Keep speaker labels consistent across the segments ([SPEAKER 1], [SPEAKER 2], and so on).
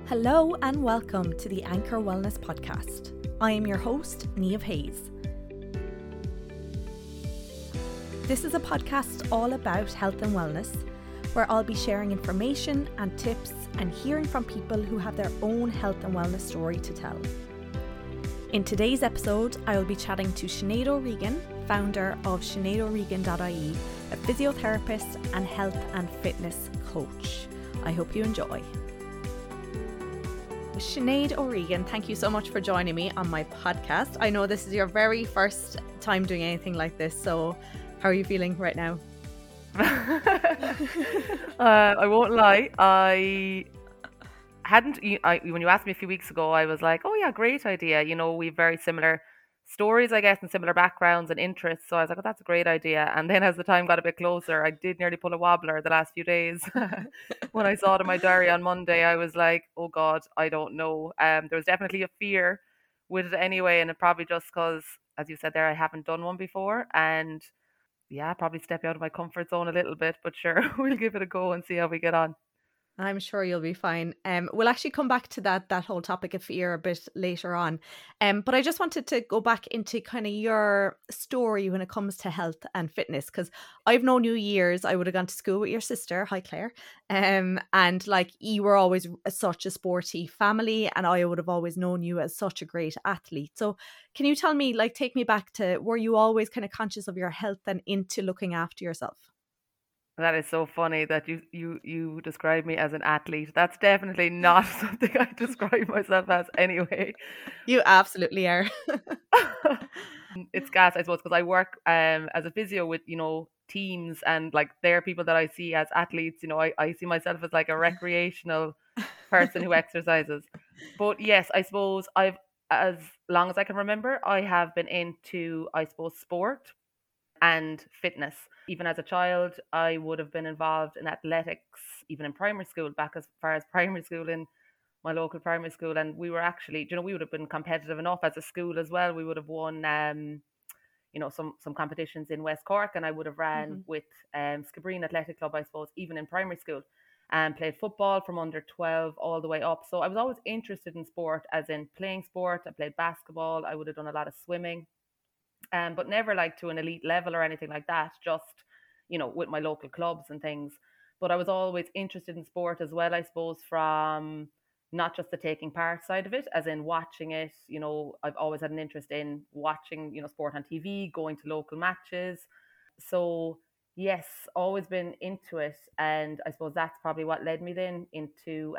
[SPEAKER 1] Hello and welcome to the Anchor Wellness Podcast. I am your host, Niamh Hayes. This is a podcast all about health and wellness, where I'll be sharing information and tips and hearing from people who have their own health and wellness story to tell. In today's episode, I will be chatting to Sinead O'Regan, founder of SineadO'Regan.ie, a physiotherapist and health and fitness coach. I hope you enjoy. Sinead O'Regan, thank you so much for joining me on my podcast. I know this is your very first time doing anything like this, so how are you feeling right now?
[SPEAKER 2] I won't lie. When you asked me a few weeks ago, I was like, oh yeah, great idea. You know, we've very similar stories, I guess, and similar backgrounds and interests. So I was like, oh, that's a great idea. And then as the time got a bit closer, I did nearly pull a wobbler the last few days. When I saw it in my diary on Monday, I was like, oh God, I don't know. There was definitely a fear with it anyway. And it probably just because, as you said there, I haven't done one before. And yeah, probably step out of my comfort zone a little bit, but sure, we'll give it a go and see how we get on.
[SPEAKER 1] I'm sure you'll be fine. We'll actually come back to that whole topic of fear a bit later on. But I just wanted to go back into kind of your story when it comes to health and fitness, because I've known you years. I would have gone to school with your sister, hi Claire. And like you were always such a sporty family, and I would have always known you as such a great athlete. So can you tell me, like, take me back to, were you always kind of conscious of your health and into looking after yourself?
[SPEAKER 2] That is so funny that you describe me as an athlete. That's definitely not something I describe myself as anyway.
[SPEAKER 1] You absolutely are.
[SPEAKER 2] It's gas, I suppose, because I work as a physio with, teams, and like they're people that I see as athletes. I see myself as like a recreational person who exercises. But yes, I suppose as long as I can remember, I have been into, I suppose, sport and fitness. Even as a child, I would have been involved in athletics, even in primary school, back as far as primary school in my local primary school. And we were actually, we would have been competitive enough as a school as well. We would have won, some competitions in West Cork, and I would have ran with Skibbereen Athletic Club, I suppose, even in primary school, and played football from under 12 all the way up. So I was always interested in sport, as in playing sport. I played basketball. I would have done a lot of swimming. But never like to an elite level or anything like that, just, with my local clubs and things. But I was always interested in sport as well, I suppose, from not just the taking part side of it, as in watching it. I've always had an interest in watching, sport on TV, going to local matches. So yes, always been into it. And I suppose that's probably what led me then into,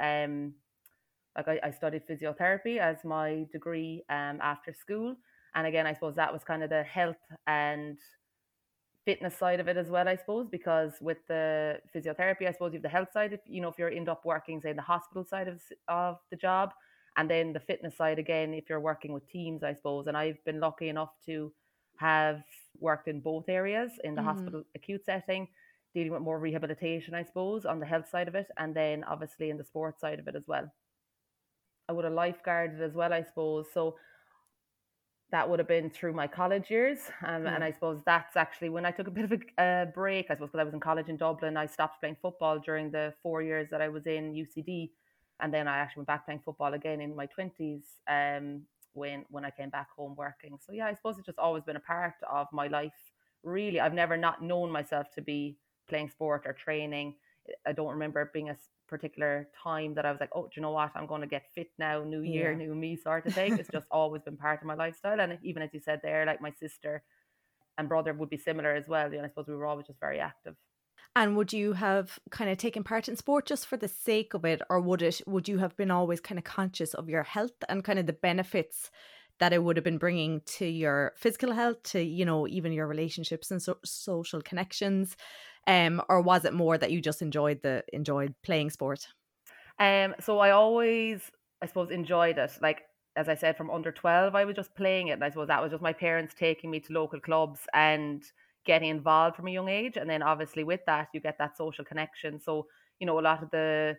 [SPEAKER 2] I studied physiotherapy as my degree after school. And again, I suppose that was kind of the health and fitness side of it as well, I suppose, because with the physiotherapy, I suppose you have the health side, if you're end up working, say, in the hospital side of the job, and then the fitness side, again, if you're working with teams, I suppose. And I've been lucky enough to have worked in both areas, in the hospital acute setting, dealing with more rehabilitation, I suppose, on the health side of it, and then obviously in the sports side of it as well. I would have lifeguarded as well, I suppose. So that would have been through my college years. And I suppose that's actually when I took a bit of a break, I suppose, because I was in college in Dublin. I stopped playing football during the 4 years that I was in UCD. And then I actually went back playing football again in my 20s when I came back home working. So yeah, I suppose it's just always been a part of my life. Really, I've never not known myself to be playing sport or training. I don't remember it being a particular time that I was like, oh, do you know what? I'm going to get fit now, new year, new me sort of thing. It's just always been part of my lifestyle. And even as you said there, like my sister and brother would be similar as well. I suppose we were always just very active.
[SPEAKER 1] And would you have kind of taken part in sport just for the sake of it, or would you have been always kind of conscious of your health and kind of the benefits that it would have been bringing to your physical health, to, even your relationships and social connections? Or was it more that you just enjoyed playing sport?
[SPEAKER 2] So I always, I suppose, enjoyed it. Like, as I said, from under 12, I was just playing it. And I suppose that was just my parents taking me to local clubs and getting involved from a young age. And then obviously with that, you get that social connection. So, a lot of the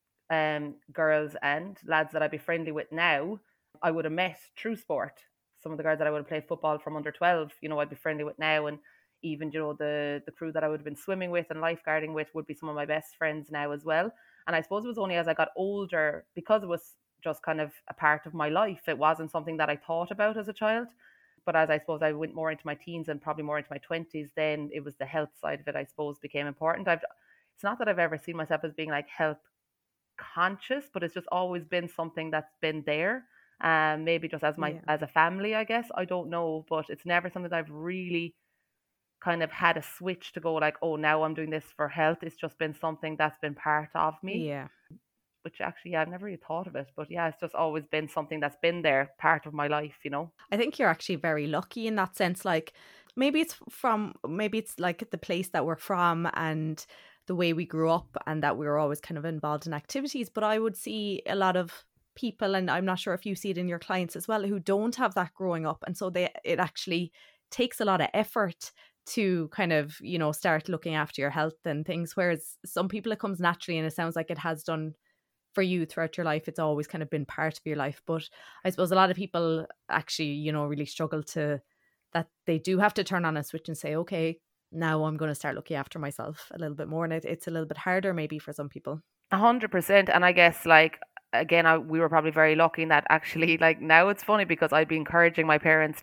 [SPEAKER 2] girls and lads that I'd be friendly with now, I would have met through sport. Some of the girls that I would have played football from under 12, I'd be friendly with now. And even, the crew that I would have been swimming with and lifeguarding with would be some of my best friends now as well. And I suppose it was only as I got older, because it was just kind of a part of my life. It wasn't something that I thought about as a child. But as I suppose I went more into my teens and probably more into my 20s, then it was the health side of it, I suppose, became important. It's not that I've ever seen myself as being like health conscious, but it's just always been something that's been there. Maybe just
[SPEAKER 1] Yeah.
[SPEAKER 2] as a family, I guess. I don't know, but it's never something that I've really kind of had a switch to go like, oh, now I'm doing this for health. It's just been something that's been part of me,
[SPEAKER 1] Yeah.
[SPEAKER 2] which actually, yeah, I've never really thought of it. But yeah, it's just always been something that's been there, part of my life, you know?
[SPEAKER 1] I think you're actually very lucky in that sense. Like maybe it's like the place that we're from and the way we grew up and that we were always kind of involved in activities. But I would see a lot of people, and I'm not sure if you see it in your clients as well, who don't have that growing up. And so it actually takes a lot of effort to kind of, start looking after your health and things. Whereas some people it comes naturally, and it sounds like it has done for you throughout your life. It's always kind of been part of your life. But I suppose a lot of people actually, really struggle to that. They do have to turn on a switch and say, okay, now I'm going to start looking after myself a little bit more. And it's a little bit harder maybe for some people.
[SPEAKER 2] 100%. And I guess, like, again, we were probably very lucky in that actually, like, now it's funny because I'd be encouraging my parents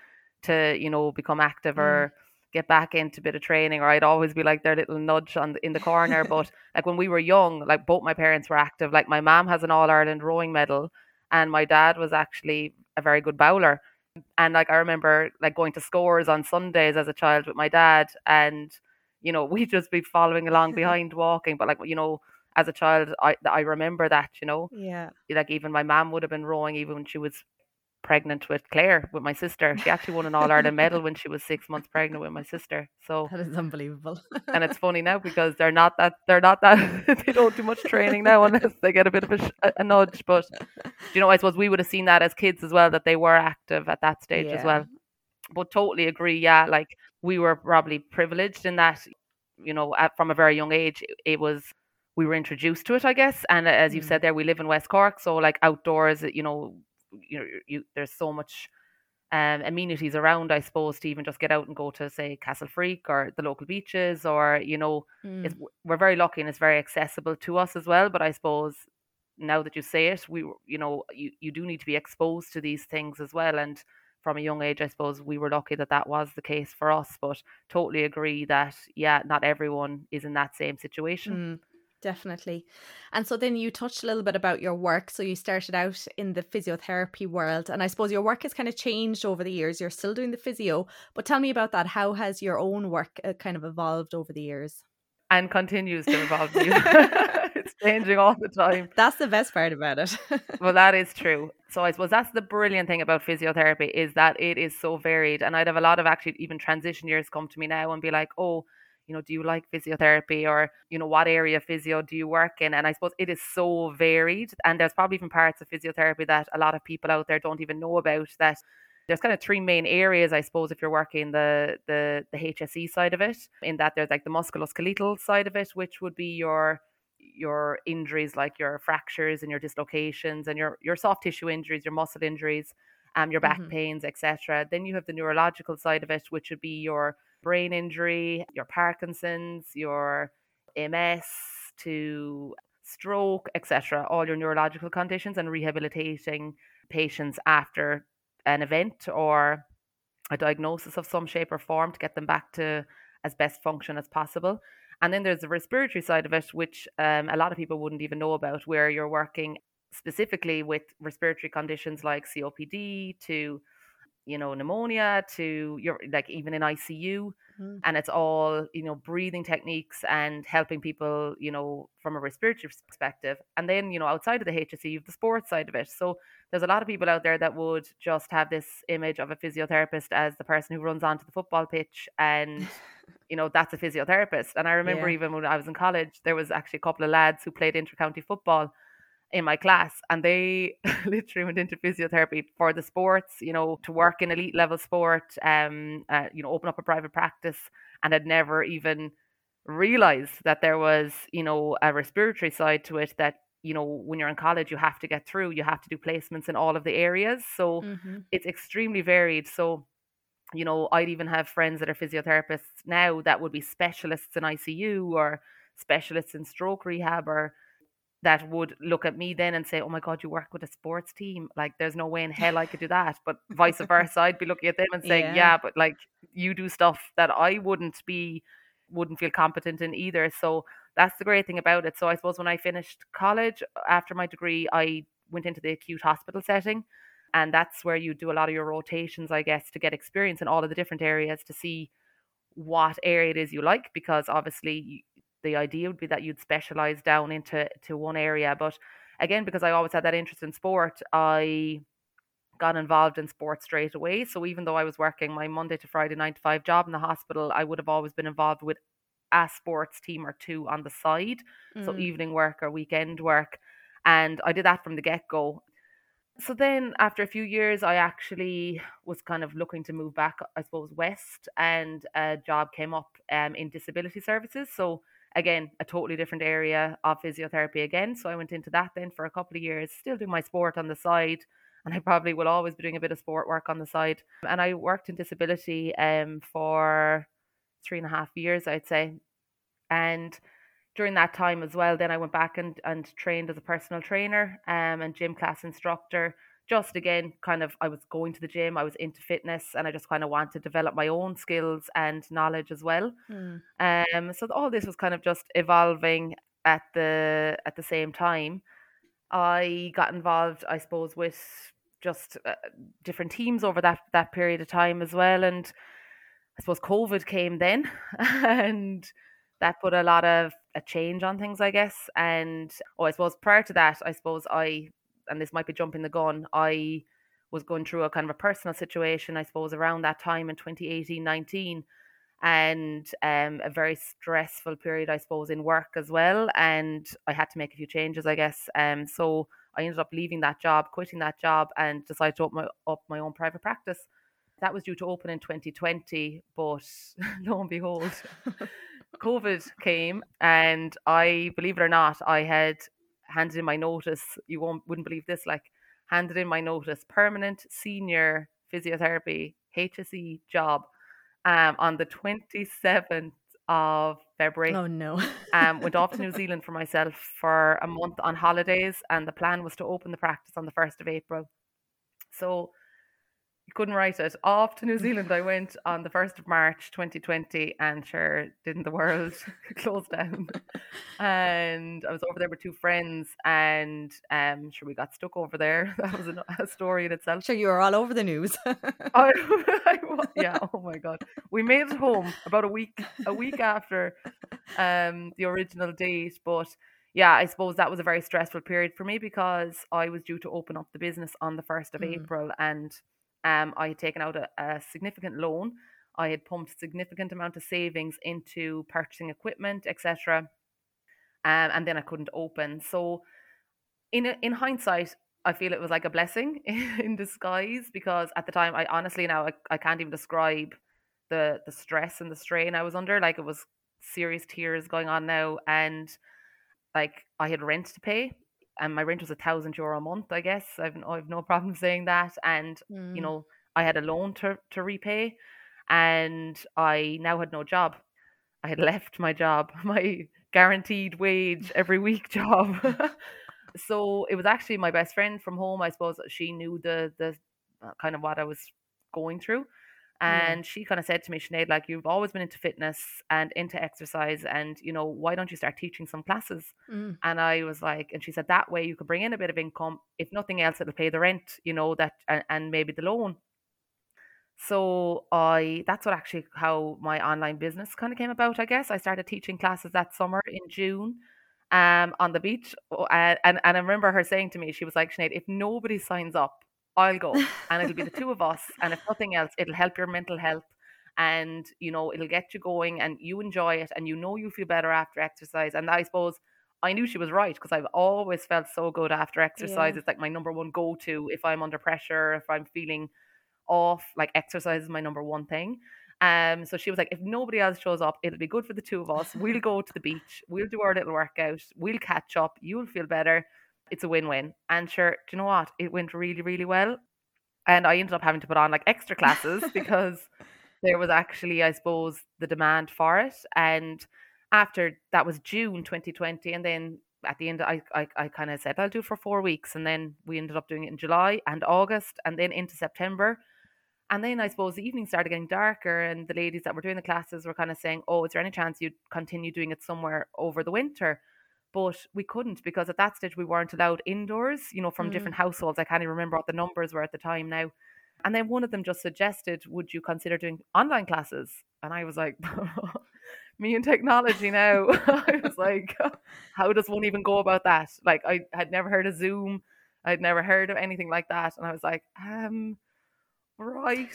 [SPEAKER 2] to become active or get back into a bit of training, or I'd always be like their little nudge in the corner. But like when we were young, like both my parents were active. Like my mom has an All Ireland rowing medal, and my dad was actually a very good bowler. And like I remember like going to scores on Sundays as a child with my dad, and we'd just be following along behind walking. But like as a child, I remember that
[SPEAKER 1] Yeah.
[SPEAKER 2] like even my mom would have been rowing even when she was pregnant with Claire, with my sister. She actually won an All Ireland medal when she was 6 months pregnant with my sister. So,
[SPEAKER 1] That is unbelievable.
[SPEAKER 2] and it's funny now because they're not that they don't do much training now unless they get a bit of a nudge. But I suppose we would have seen that as kids as well, that they were active at that stage as
[SPEAKER 1] Yeah.
[SPEAKER 2] well. But totally agree. Yeah, like we were probably privileged in that, from a very young age, it was we were introduced to it, I guess. And as you said there, we live in West Cork, so like outdoors, there's so much amenities around, I suppose, to even just get out and go to, say, Castle Freak or the local beaches, or we're very lucky and it's very accessible to us as well. But I suppose now that you say it, you do need to be exposed to these things as well. And from a young age, I suppose we were lucky that was the case for us. But totally agree that, yeah, not everyone is in that same situation.
[SPEAKER 1] Definitely. And so then you touched a little bit about your work. So you started out in the physiotherapy world, and I suppose your work has kind of changed over the years. You're still doing the physio, but tell me about that. How has your own work kind of evolved over the years?
[SPEAKER 2] And continues to evolve. It's changing all the time.
[SPEAKER 1] That's the best part about it.
[SPEAKER 2] Well, that is true. So I suppose that's the brilliant thing about physiotherapy, is that it is so varied. And I'd have a lot of actually even transition years come to me now and be like, oh, do you like physiotherapy, or, what area of physio do you work in? And I suppose it is so varied. And there's probably even parts of physiotherapy that a lot of people out there don't even know about. That there's kind of three main areas, I suppose, if you're working the HSE side of it, in that there's like the musculoskeletal side of it, which would be your injuries, like your fractures and your dislocations and your soft tissue injuries, your muscle injuries, your back pains, etc. Then you have the neurological side of it, which would be your brain injury, your Parkinson's, your MS to stroke, etc. All your neurological conditions, and rehabilitating patients after an event or a diagnosis of some shape or form to get them back to as best function as possible. And then there's the respiratory side of it, which a lot of people wouldn't even know about, where you're working specifically with respiratory conditions like COPD to pneumonia, to you're like even in ICU. And it's all, breathing techniques and helping people, from a respiratory perspective. And then, outside of the HSE, you have the sports side of it. So there's a lot of people out there that would just have this image of a physiotherapist as the person who runs onto the football pitch and, that's a physiotherapist. And I remember
[SPEAKER 1] Yeah.
[SPEAKER 2] even when I was in college, there was actually a couple of lads who played intercounty football in my class, and they literally went into physiotherapy for the sports, to work in elite level sport, open up a private practice, and had never even realized that there was, a respiratory side to it, that, when you're in college, you have to get through, you have to do placements in all of the areas. So it's extremely varied. So, I'd even have friends that are physiotherapists now that would be specialists in ICU or specialists in stroke rehab or that would look at me then and say, oh my God, you work with a sports team. Like, there's no way in hell I could do that. But vice versa, I'd be looking at them and saying,
[SPEAKER 1] Yeah.
[SPEAKER 2] yeah, but like you do stuff that I wouldn't feel competent in either. So that's the great thing about it. So I suppose when I finished college after my degree, I went into the acute hospital setting. And that's where you do a lot of your rotations, I guess, to get experience in all of the different areas to see what area it is you like, because obviously the idea would be that you'd specialize down into one area. But again, because I always had that interest in sport, I got involved in sport straight away. So even though I was working my Monday to Friday 9 to 5 job in the hospital, I would have always been involved with a sports team or two on the side. So
[SPEAKER 1] Mm.
[SPEAKER 2] evening work or weekend work. And I did that from the get-go. So then after a few years, I actually was kind of looking to move back, I suppose, west, and a job came up in disability services. So again, a totally different area of physiotherapy again. So I went into that then for a couple of years, still doing my sport on the side. And I probably will always be doing a bit of sport work on the side. And I worked in disability for 3.5 years, I'd say. And during that time as well, then I went back and trained as a personal trainer and gym class instructor. Just again, kind of, I was going to the gym, I was into fitness, and I just kind of wanted to develop my own skills and knowledge as well.
[SPEAKER 1] Mm.
[SPEAKER 2] So all this was kind of just evolving at the same time. I got involved, I suppose, with just different teams over that period of time as well. And I suppose COVID came then, and that put a lot of a change on things, I guess. And I suppose prior to that, I suppose and this might be jumping the gun, I was going through a kind of a personal situation, I suppose, around that time in 2018-19, and a very stressful period, I suppose, in work as well. And I had to make a few changes, I guess. So I ended up leaving that job, quitting that job, and decided to open up my own private practice. That was due to open in 2020, but lo and behold, COVID came, and I, believe it or not, I had handed in my notice. You wouldn't believe this, like, handed in my notice, permanent senior physiotherapy HSE job, on the 27th of February.
[SPEAKER 1] Oh no.
[SPEAKER 2] Went off to New Zealand for myself for a month on holidays, and the plan was to open the practice on the 1st of April. So you couldn't write it. Off to New Zealand I went on the 1st of March 2020, and sure, didn't the world close down. And I was over there with two friends, and sure, we got stuck over there. That was a story in itself.
[SPEAKER 1] Sure, you were all over the news.
[SPEAKER 2] Yeah, oh my God. We made it home about a week after the original date. But yeah, I suppose that was a very stressful period for me, because I was due to open up the business on the 1st of April, and I had taken out a significant loan. I had pumped a significant amount of savings into purchasing equipment, etc. And then I couldn't open. So in hindsight, I feel it was like a blessing in disguise, because at the time, I honestly now I can't even describe the stress and the strain I was under. Like, it was serious tears going on now, and like, I had rent to pay, and my rent was €1,000 a month. I guess I've no problem saying that. And I had a loan to repay, and I now had no job. I had left my job, my guaranteed wage every week job. So it was actually my best friend from home. I suppose she knew the kind of what I was going through.
[SPEAKER 1] Yeah.
[SPEAKER 2] And she kind of said to me, Sinead, like, you've always been into fitness and into exercise, and why don't you start teaching some classes? And I was like, and she said, that way you could bring in a bit of income. If nothing else, it'll pay the rent, that and maybe the loan. So that's what actually how my online business kind of came about, I guess. I started teaching classes that summer in June, on the beach. And I remember her saying to me, she was like, Sinead, if nobody signs up, I'll go, and it'll be the two of us. And if nothing else, it'll help your mental health, and it'll get you going, and you enjoy it, and you feel better after exercise. And I suppose I knew she was right, because I've always felt so good after exercise.
[SPEAKER 1] Yeah.
[SPEAKER 2] It's like my number one go-to if I'm under pressure, if I'm feeling off. Like, exercise is my number one thing. So she was like, if nobody else shows up, it'll be good for the two of us. We'll go to the beach, we'll do our little workout, we'll catch up, you'll feel better. It's a win-win. And sure, do you know what? It went really, really well. And I ended up having to put on like extra classes because there was actually, I suppose, the demand for it. And after that was June 2020, and then at the end, I kind of said I'll do it for 4 weeks, and then we ended up doing it in July and August, and then into September. And then I suppose the evenings started getting darker, and the ladies that were doing the classes were kind of saying, "Oh, is there any chance you'd continue doing it somewhere over the winter?" But we couldn't, because at that stage we weren't allowed indoors, from
[SPEAKER 1] Mm.
[SPEAKER 2] different households. I can't even remember what the numbers were at the time now. And then one of them just suggested, "Would you consider doing online classes?" And I was like, me and technology now. I was like, how does one even go about that? Like, I had never heard of Zoom. I'd never heard of anything like that. And I was like, right.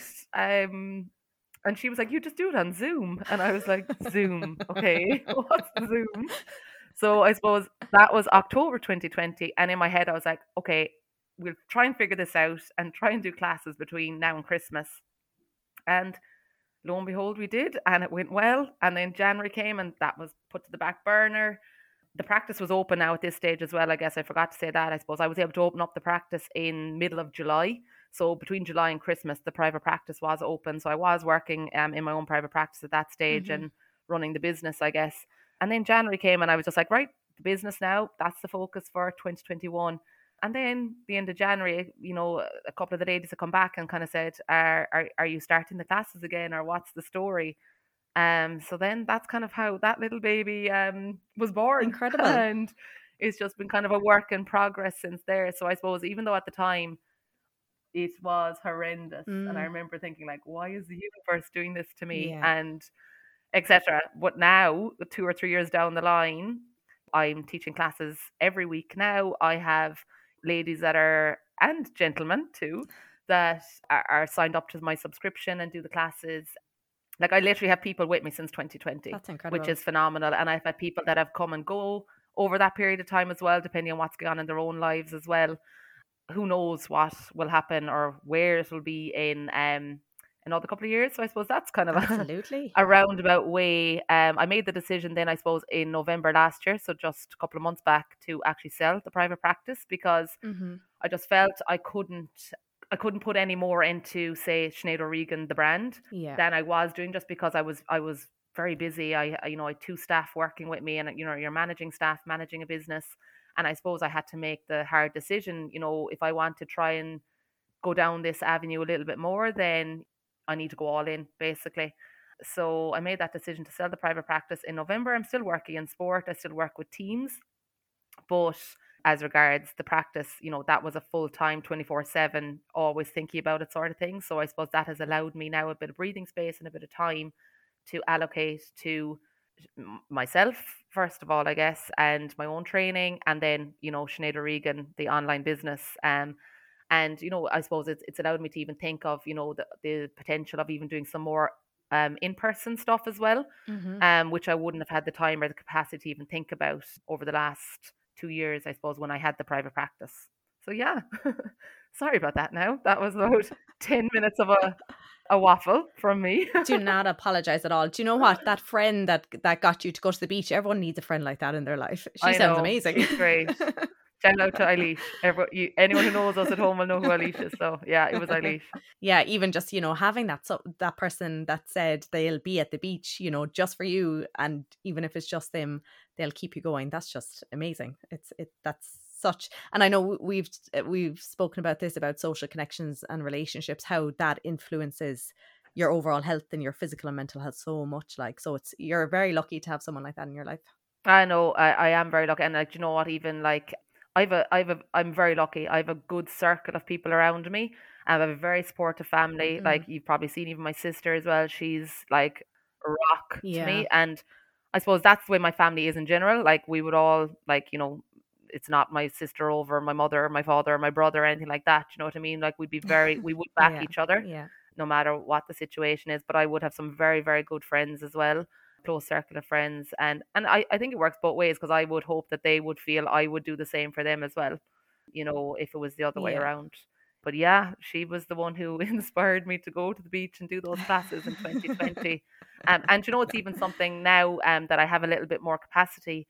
[SPEAKER 2] And she was like, "You just do it on Zoom." And I was like, "Zoom, okay, what's Zoom?" So I suppose that was October 2020. And in my head, I was like, okay, we'll try and figure this out and try and do classes between now and Christmas. And lo and behold, we did, and it went well. And then January came, and that was put to the back burner. The practice was open now at this stage as well. I guess I forgot to say that. I suppose I was able to open up the practice in middle of July. So between July and Christmas, the private practice was open. So I was working in my own private practice at that stage,
[SPEAKER 1] Mhm.
[SPEAKER 2] and running the business, I guess. And then January came, and I was just like, right, the business now, that's the focus for 2021. And then the end of January, a couple of the ladies had come back and kind of said, are you starting the classes again, or what's the story? So then that's kind of how that little baby was born.
[SPEAKER 1] Incredible.
[SPEAKER 2] And it's just been kind of a work in progress since there. So I suppose, even though at the time it was horrendous, and I
[SPEAKER 1] Mm.
[SPEAKER 2] remember thinking, like, why is the universe doing this to me?
[SPEAKER 1] Yeah.
[SPEAKER 2] And etc. But now, 2 or 3 years down the line, I'm teaching classes every week now. I have ladies that are, and gentlemen too, that are signed up to my subscription and do the classes. Like, I literally have people with me since 2020,
[SPEAKER 1] That's
[SPEAKER 2] which
[SPEAKER 1] incredible.
[SPEAKER 2] is phenomenal. And I've had people that have come and go over that period of time as well, depending on what's going on in their own lives as well. Who knows what will happen or where it will be in another couple of years. So I suppose that's kind of
[SPEAKER 1] Absolutely.
[SPEAKER 2] a roundabout way. I made the decision then, I suppose, in November last year, so just a couple of months back, to actually sell the private practice, because
[SPEAKER 1] Hmm.
[SPEAKER 2] I just felt I couldn't put any more into, say, Sinead Regan, the brand,
[SPEAKER 1] Yeah.
[SPEAKER 2] than I was doing, just because I was very busy. I had two staff working with me, and you're managing staff, managing a business, and I suppose I had to make the hard decision. If I want to try and go down this avenue a little bit more, then I need to go all in, basically. So I made that decision to sell the private practice in November. I'm still working in sport. I still work with teams, but as regards the practice, that was a full time 24/7, always thinking about it sort of thing. So I suppose that has allowed me now a bit of breathing space and a bit of time to allocate to myself, first of all, I guess, and my own training, and then, Sinead Regan, the online business. And I suppose it's allowed me to even think of, the potential of even doing some more in-person stuff as well,
[SPEAKER 1] Hmm.
[SPEAKER 2] which I wouldn't have had the time or the capacity to even think about over the last 2 years, I suppose, when I had the private practice. So yeah, sorry about that. Now that was about 10 minutes of a waffle from me.
[SPEAKER 1] Do not apologize at all. Do you know what? That friend that got you to go to the beach, everyone needs a friend like that in their life. She
[SPEAKER 2] I
[SPEAKER 1] sounds
[SPEAKER 2] know,
[SPEAKER 1] amazing.
[SPEAKER 2] she's great. Shout out to Eilish. Anyone who knows us at home will know who Eilish is. So yeah, it was Eilish.
[SPEAKER 1] Yeah, even just, having that person that said they'll be at the beach, just for you, and even if it's just them, they'll keep you going. That's just amazing. That's such, and I know we've spoken about this, about social connections and relationships, how that influences your overall health and your physical and mental health so much. Like, so you're very lucky to have someone like that in your life.
[SPEAKER 2] I know, I am very lucky, and, like, you know what, even like I'm very lucky. I have a good circle of people around me. I have a very supportive family. Like,
[SPEAKER 1] Mm,
[SPEAKER 2] you've probably seen even my sister as well. She's like a rock to
[SPEAKER 1] yeah.
[SPEAKER 2] me, and I suppose that's the way my family is in general. Like, we would all, like, it's not my sister over my mother, or my father, or my brother, or anything like that. You know what I mean? Like, we would back
[SPEAKER 1] Yeah.
[SPEAKER 2] each other
[SPEAKER 1] Yeah.
[SPEAKER 2] no matter what the situation is. But I would have some very, very good friends as well, close circle of friends, and I think it works both ways, because I would hope that they would feel I would do the same for them as well, if it was the other way
[SPEAKER 1] Yeah.
[SPEAKER 2] around. But yeah, she was the one who inspired me to go to the beach and do those classes in 2020. And it's even something now, that I have a little bit more capacity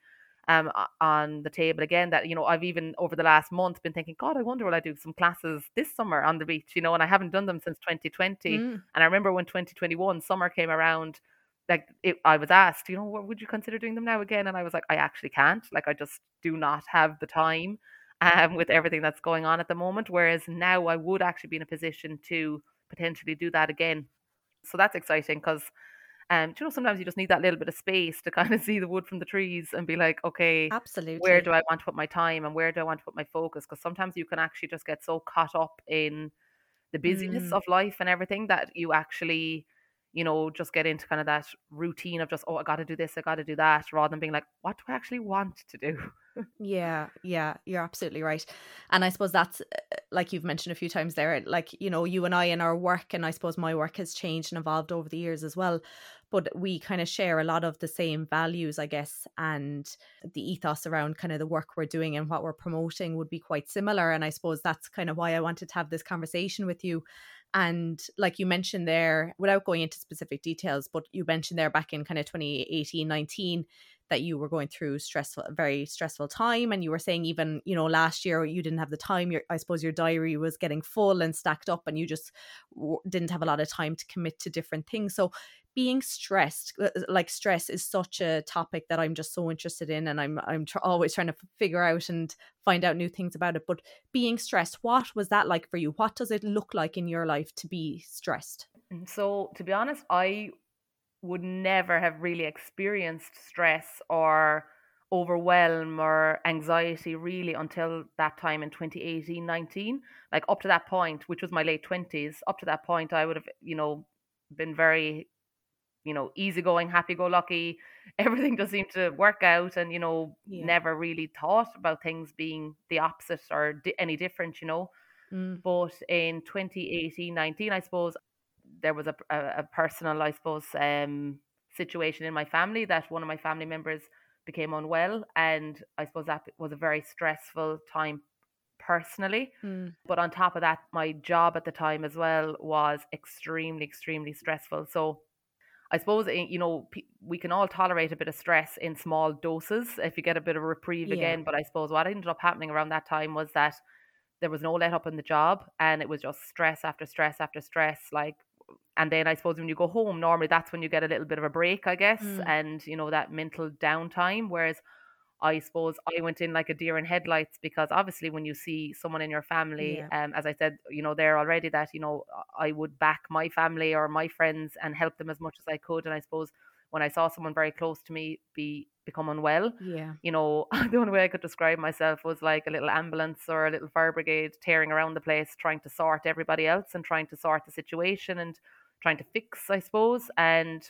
[SPEAKER 2] on the table again, that I've even over the last month been thinking, God, I wonder will I do some classes this summer on the beach, and I haven't done them since 2020.
[SPEAKER 1] Mm,
[SPEAKER 2] And I remember when 2021 summer came around, like I was asked, what would you consider doing them now again? And I was like, I actually can't. Like, I just do not have the time with everything that's going on at the moment. Whereas now I would actually be in a position to potentially do that again. So that's exciting because sometimes you just need that little bit of space to kind of see the wood from the trees and be like, okay, where
[SPEAKER 1] Absolutely.
[SPEAKER 2] do I want to put my time and where do I want to put my focus? Because sometimes you can actually just get so caught up in the busyness
[SPEAKER 1] Mm.
[SPEAKER 2] of life and everything that you actually, just get into kind of that routine of just, oh, I got to do this, I got to do that, rather than being like, what do I actually want to do?
[SPEAKER 1] Yeah, yeah, you're absolutely right. And I suppose that's like you've mentioned a few times there, like, you and I in our work, and I suppose my work has changed and evolved over the years as well. But we kind of share a lot of the same values, I guess, and the ethos around kind of the work we're doing and what we're promoting would be quite similar. And I suppose that's kind of why I wanted to have this conversation with you. And like you mentioned there, without going into specific details, but you mentioned there back in kind of 2018, 19 that you were going through a very stressful time, and you were saying even last year you didn't have the time. I suppose your diary was getting full and stacked up, and you just didn't have a lot of time to commit to different things. So being stressed, like stress is such a topic that I'm just so interested in, and I'm always trying to figure out and find out new things about it. But being stressed, what was that like for you? What does it look like in your life to be stressed?
[SPEAKER 2] So, to be honest, I would never have really experienced stress or overwhelm or anxiety really until that time in 2018, 19. Like, up to that point, which was my late 20s, up to that point I would have, been very, easygoing, happy go lucky. Everything just seemed to work out, and
[SPEAKER 1] Yeah.
[SPEAKER 2] never really thought about things being the opposite or any different.
[SPEAKER 1] Mm.
[SPEAKER 2] But in 2018, 19, I suppose there was a personal, I suppose, situation in my family that one of my family members became unwell. And I suppose that was a very stressful time personally.
[SPEAKER 1] Mm.
[SPEAKER 2] But on top of that, my job at the time as well was extremely, extremely stressful. So I suppose, we can all tolerate a bit of stress in small doses if you get a bit of a reprieve
[SPEAKER 1] Yeah.
[SPEAKER 2] again. But I suppose what ended up happening around that time was that there was no let up in the job, and it was just stress after stress after stress. Like, and then I suppose when you go home, normally that's when you get a little bit of a break, I guess,
[SPEAKER 1] Mm.
[SPEAKER 2] and that mental downtime. Whereas I suppose I went in like a deer in headlights, because obviously when you see someone in your family,
[SPEAKER 1] Yeah.
[SPEAKER 2] as I said, there already, that I would back my family or my friends and help them as much as I could. And I suppose when I saw someone very close to me become unwell,
[SPEAKER 1] Yeah.
[SPEAKER 2] the only way I could describe myself was like a little ambulance or a little fire brigade tearing around the place, trying to sort everybody else and trying to sort the situation and trying to fix, I suppose. And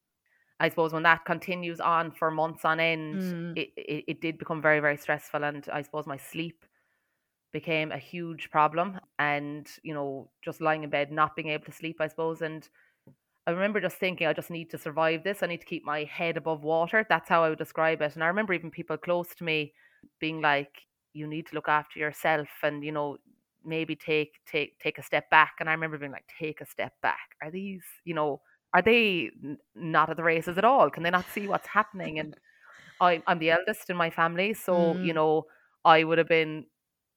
[SPEAKER 2] I suppose when that continues on for months on end,
[SPEAKER 1] Mm.
[SPEAKER 2] it did become very, very stressful. And I suppose my sleep became a huge problem. And, just lying in bed, not being able to sleep, I suppose. And I remember just thinking, I just need to survive this. I need to keep my head above water. That's how I would describe it. And I remember even people close to me being like, you need to look after yourself and, maybe take a step back. And I remember being like, take a step back. Are these, are they not at the races at all? Can they not see what's happening? And I'm the eldest in my family. So,
[SPEAKER 1] Mm.
[SPEAKER 2] I would have been,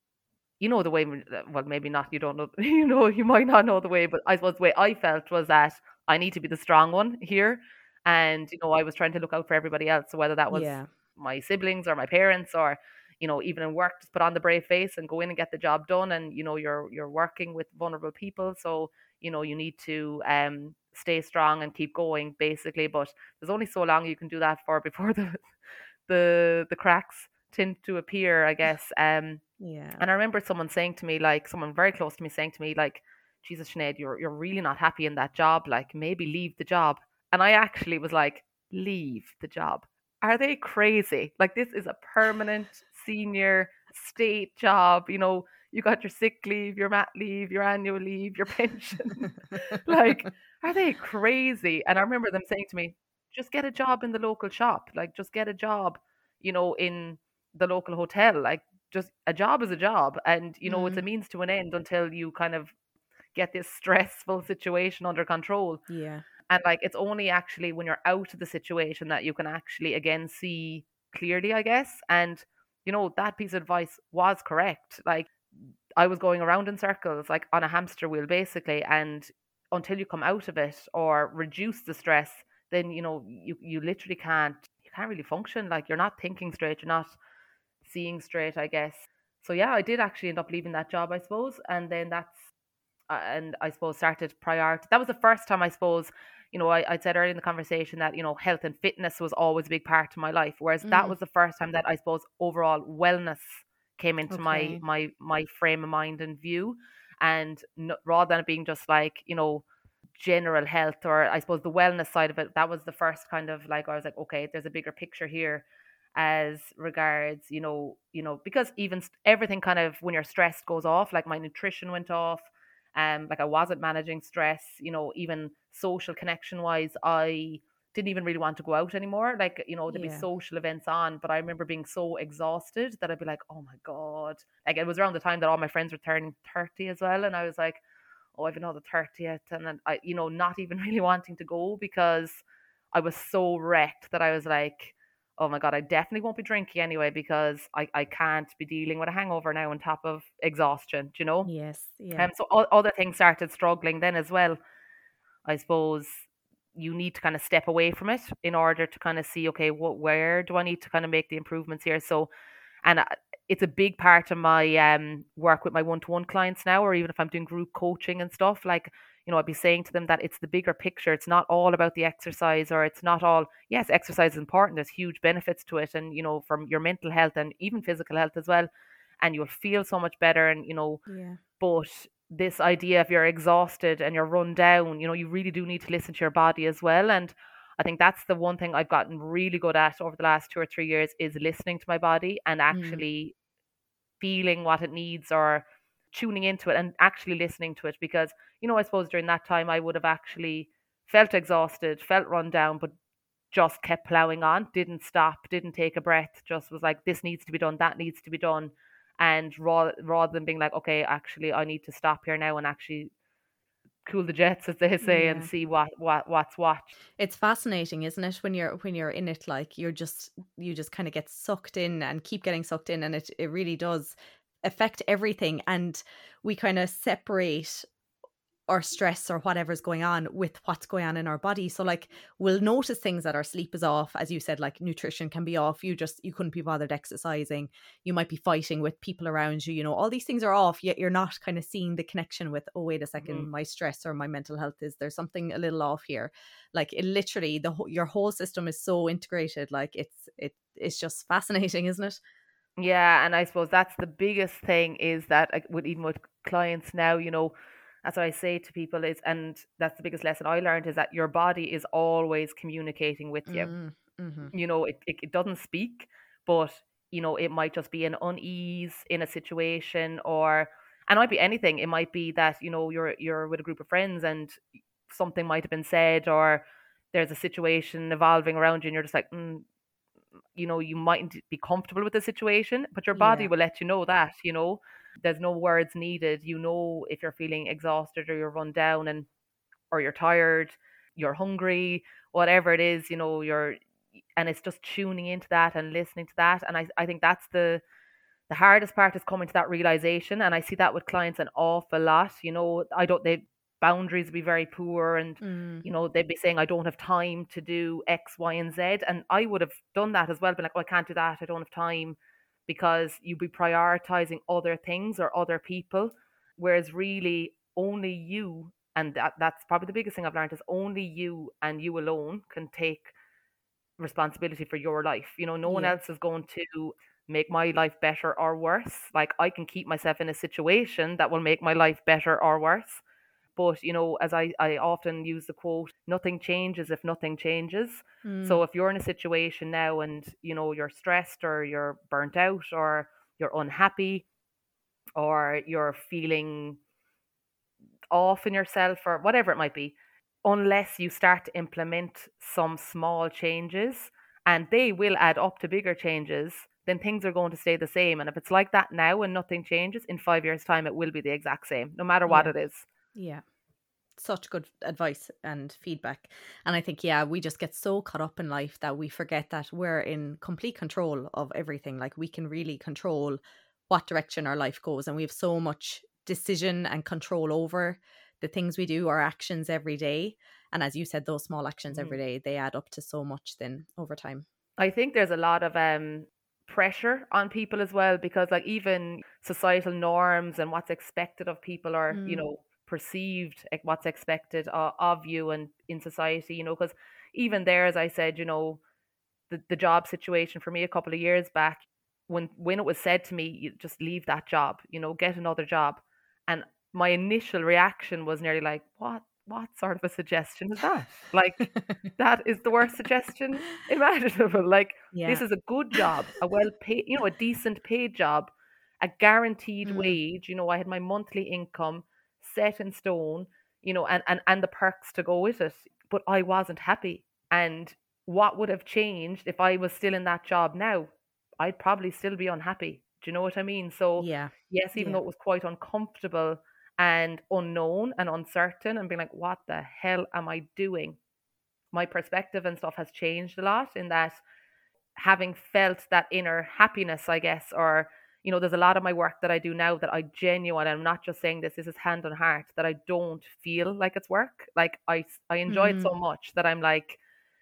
[SPEAKER 2] the way, well, maybe not, you don't know, you might not know the way, but I suppose the way I felt was that I need to be the strong one here. And, I was trying to look out for everybody else. So whether that was
[SPEAKER 1] Yeah.
[SPEAKER 2] my siblings or my parents or, even in work, just put on the brave face and go in and get the job done. And, you're working with vulnerable people. So, you need to stay strong and keep going basically. But there's only so long you can do that for before the cracks tend to appear, I guess.
[SPEAKER 1] Yeah.
[SPEAKER 2] And I remember someone saying to me, like someone very close to me saying to me, like, Jesus, Sinead, you're really not happy in that job. Like, maybe leave the job. And I actually was like, leave the job. Are they crazy? Like, this is a permanent senior state job. You got your sick leave, your mat leave, your annual leave, your pension. Like, are they crazy? And I remember them saying to me, just get a job in the local shop. Like, just get a job, in the local hotel. Like, just a job is a job. And, it's a
[SPEAKER 1] Mm.
[SPEAKER 2] means to an end until you kind of get this stressful situation under control.
[SPEAKER 1] Yeah.
[SPEAKER 2] And like, it's only actually when you're out of the situation that you can actually again see clearly, I guess. And, that piece of advice was correct. Like, I was going around in circles, like on a hamster wheel, basically. And until you come out of it or reduce the stress, then you literally can't really function. Like, you're not thinking straight, you're not seeing straight, I guess. So yeah, I did actually end up leaving that job, I suppose, and then and I suppose started prior. That was the first time, I suppose. I said earlier in the conversation that health and fitness was always a big part of my life, whereas that
[SPEAKER 1] Mm,
[SPEAKER 2] was the first time that I suppose overall wellness came into my
[SPEAKER 1] okay.
[SPEAKER 2] my frame of mind and view, and rather than it being just like general health, or I suppose the wellness side of it, that was the first kind of like, I was like, okay, there's a bigger picture here as regards, because even everything kind of, when you're stressed, goes off. Like, my nutrition went off. Like, I wasn't managing stress, even social connection wise, I didn't even really want to go out anymore. Like, there'd be
[SPEAKER 1] Yeah.
[SPEAKER 2] social events on, but I remember being so exhausted that I'd be like, oh my God. Like, it was around the time that all my friends were turning 30 as well. And I was like, oh, I've another 30th. And then not even really wanting to go, because I was so wrecked that I was like, oh my God, I definitely won't be drinking anyway, because I can't be dealing with a hangover now on top of exhaustion.
[SPEAKER 1] Yes. Yeah.
[SPEAKER 2] So other things started struggling then as well. I suppose you need to kind of step away from it in order to kind of see, okay, where do I need to kind of make the improvements here? So, and it's a big part of my work with my one-to-one clients now, or even if I'm doing group coaching and stuff. Like, I'd be saying to them that it's the bigger picture. It's not all about the exercise, or it's not all. Yes, exercise is important. There's huge benefits to it, and from your mental health and even physical health as well. And you'll feel so much better, and
[SPEAKER 1] Yeah.
[SPEAKER 2] but this idea, if you're exhausted and you're run down, you really do need to listen to your body as well. And I think that's the one thing I've gotten really good at over the last 2 or 3 years, is listening to my body and
[SPEAKER 1] Mm.
[SPEAKER 2] actually feeling what it needs, or tuning into it and actually listening to it. Because, I suppose during that time I would have actually felt exhausted, felt run down, but just kept plowing on, didn't stop, didn't take a breath, just was like, this needs to be done, that needs to be done. And rather than being like, okay, actually, I need to stop here now and actually cool the jets, as they say, and
[SPEAKER 1] Yeah.
[SPEAKER 2] see what's what.
[SPEAKER 1] It's fascinating, isn't it? When you're in it, like you just kind of get sucked in and keep getting sucked in, and it really does affect everything. And we kind of separate our stress or whatever's going on with what's going on in our body. So like, we'll notice things that our sleep is off, as you said, like nutrition can be off. You couldn't be bothered exercising. You might be fighting with people around you. All these things are off, yet you're not kind of seeing the connection with, oh, wait a
[SPEAKER 2] Hmm.
[SPEAKER 1] second, my stress or my mental health, is there something a little off here? Like, it literally, your whole system is so integrated. Like, it's just fascinating, isn't it?
[SPEAKER 2] Yeah, and I suppose that's the biggest thing, is that, like, even with clients now, that's what I say to people is, and that's the biggest lesson I learned, is that your body is always communicating with you.
[SPEAKER 1] Mm, mm-hmm.
[SPEAKER 2] It doesn't speak, but it might just be an unease in a situation, and it might be anything. It might be that you're with a group of friends and something might have been said, or there's a situation evolving around you, and you're just like, you mightn't be comfortable with the situation, but your body
[SPEAKER 1] Yeah.
[SPEAKER 2] will let you know that. There's no words needed. If you're feeling exhausted, or you're run down, or you're tired, you're hungry, whatever it is, and it's just tuning into that and listening to that. And I think that's the hardest part, is coming to that realization. And I see that with clients an awful lot. I don't they boundaries would be very poor, and
[SPEAKER 1] Mm,
[SPEAKER 2] they'd be saying, I don't have time to do X, Y, and Z. And I would have done that as well, been like, oh, I can't do that, I don't have time, because you'd be prioritizing other things or other people, whereas really only you, and that's probably the biggest thing I've learned, is only you and you alone can take responsibility for your life. No one
[SPEAKER 1] yeah.
[SPEAKER 2] else is going to make my life better or worse. Like, I can keep myself in a situation that will make my life better or worse. But, as I often use the quote, nothing changes if nothing changes.
[SPEAKER 1] Mm,
[SPEAKER 2] So if you're in a situation now and, you're stressed, or you're burnt out, or you're unhappy, or you're feeling off in yourself, or whatever it might be, unless you start to implement some small changes, and they will add up to bigger changes, then things are going to stay the same. And if it's like that now and nothing changes, in 5 years' time, it will be the exact same, no matter what
[SPEAKER 1] yeah.
[SPEAKER 2] it is.
[SPEAKER 1] Yeah. Such good advice and feedback. And I think, yeah, we just get so caught up in life that we forget that we're in complete control of everything. Like, we can really control what direction our life goes. And we have so much decision and control over the things we do, our actions every day. And as you said, those small actions every
[SPEAKER 2] Mhm.
[SPEAKER 1] day, they add up to so much then over time.
[SPEAKER 2] I think there's a lot of pressure on people as well, because like even societal norms and what's expected of people, or
[SPEAKER 1] Mm.
[SPEAKER 2] perceived, what's expected of you and in society, because even there, as I said, the job situation for me a couple of years back, when it was said to me, you just leave that job, get another job. And my initial reaction was nearly like, what sort of a suggestion is that? Like, that is the worst suggestion imaginable. Like, this
[SPEAKER 1] Yeah.
[SPEAKER 2] is a good job, a well paid, a decent paid job, a guaranteed
[SPEAKER 1] Mm.
[SPEAKER 2] wage. I had my monthly income set in stone, and the perks to go with it. But I wasn't happy. And what would have changed if I was still in that job now? I'd probably still be unhappy. Do you know what I mean? So,
[SPEAKER 1] Yeah.
[SPEAKER 2] yes, even
[SPEAKER 1] Yeah.
[SPEAKER 2] though it was quite uncomfortable and unknown and uncertain, and being like, what the hell am I doing? My perspective and stuff has changed a lot, in that having felt that inner happiness, I guess, or, there's a lot of my work that I do now that I genuine, I'm not just saying this is hand on heart, that I don't feel like it's work. Like, I enjoy it
[SPEAKER 1] Mm.
[SPEAKER 2] so much that I'm like,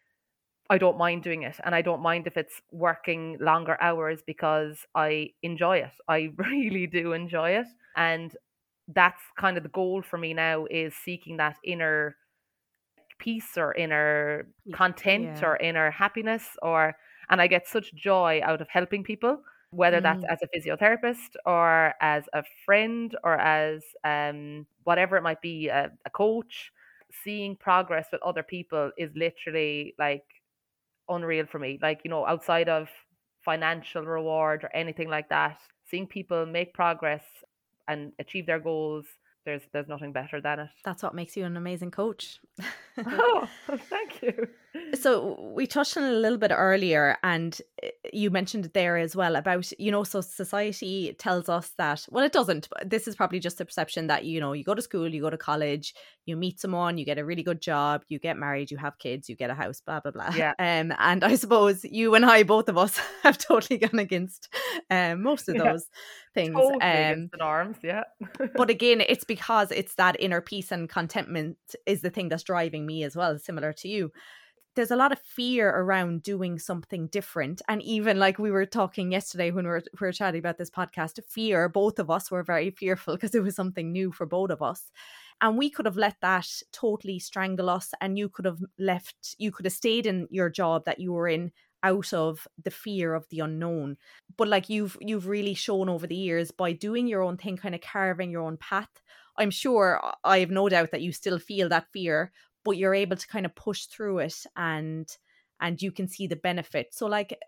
[SPEAKER 2] I don't mind doing it, and I don't mind if it's working longer hours, because I enjoy it. I really do enjoy it. And that's kind of the goal for me now, is seeking that inner peace or inner content
[SPEAKER 1] Yeah.
[SPEAKER 2] or inner happiness, and I get such joy out of helping people, whether that's
[SPEAKER 1] Mm.
[SPEAKER 2] as a physiotherapist or as a friend or as whatever it might be, a coach. Seeing progress with other people is literally like unreal for me. Like, outside of financial reward or anything like that, seeing people make progress and achieve their goals, there's nothing better than it.
[SPEAKER 1] That's what makes you an amazing coach.
[SPEAKER 2] Oh, thank you.
[SPEAKER 1] So we touched on it a little bit earlier, and you mentioned it there as well about, so society tells us that, well, it doesn't, but this is probably just a perception that, you go to school, you go to college, you meet someone, you get a really good job, you get married, you have kids, you get a house, blah, blah, blah.
[SPEAKER 2] Yeah,
[SPEAKER 1] And I suppose you and I, both of us, have totally gone against most of
[SPEAKER 2] yeah,
[SPEAKER 1] those things.
[SPEAKER 2] totally against the norms. Yeah.
[SPEAKER 1] But again, it's because it's that inner peace and contentment is the thing that's driving me as well, similar to you. There's a lot of fear around doing something different. And even like we were talking yesterday when we were chatting about this podcast, fear, both of us were very fearful because it was something new for both of us. And we could have let that totally strangle us. And you could have stayed in your job that you were in out of the fear of the unknown. But like you've really shown over the years by doing your own thing, kind of carving your own path. I'm sure, I have no doubt that you still feel that fear, but you're able to kind of push through it, and you can see the benefit. So like,